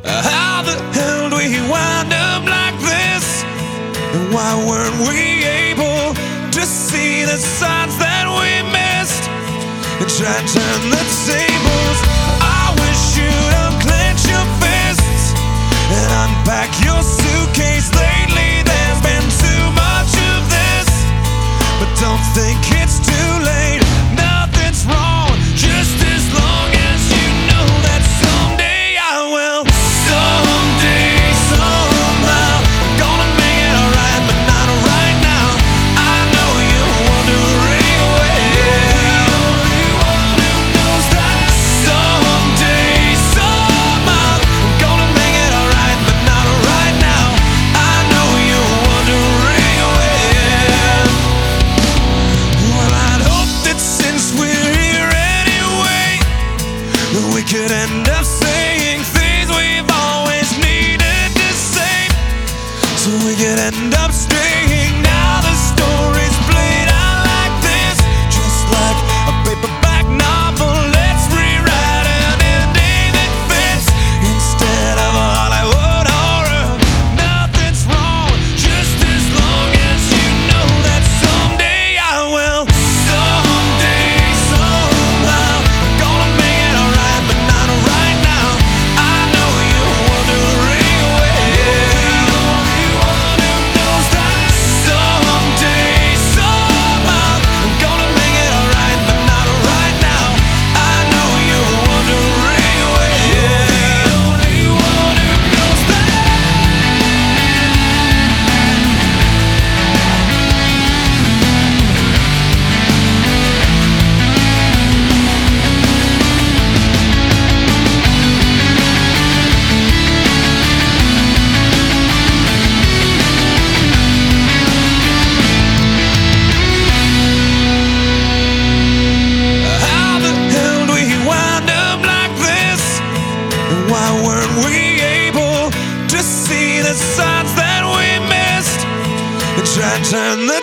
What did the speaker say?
How the hell do we wind up like this? And why weren't we able to see the signs that we missed and try to turn the tables? I wish you'd unclench your fists and unpack your suitcase. Lately there's been too much of this, but don't think it's too late. Nothing's wrong, just as long as you know that someday I will. Someday, somehow, I'm gonna make it alright, but not right now. I know you're wondering where. Only one who knows that. Someday, somehow, I'm gonna make it alright, but not right now. I know you're wondering where. Well, I'd hope that since we're here anyway, that we could end up saying things we've always needed to say, so we could end up straying. Now the story's played out like this, just like a paperback novel. Let's rewrite an ending that fits instead of a Hollywood horror. Nothing's wrong, just as long as you know that someday I will. Someday, somehow, I'm gonna make it alright, but not right now. I know you're wondering where. Only one who knows that. Someday, somehow, I'm gonna make it alright, but not right now. I know you're wondering where. Only one who knows that. How the hell do we wind up like this? And why weren't we able to see the signs that we missed and try to turn the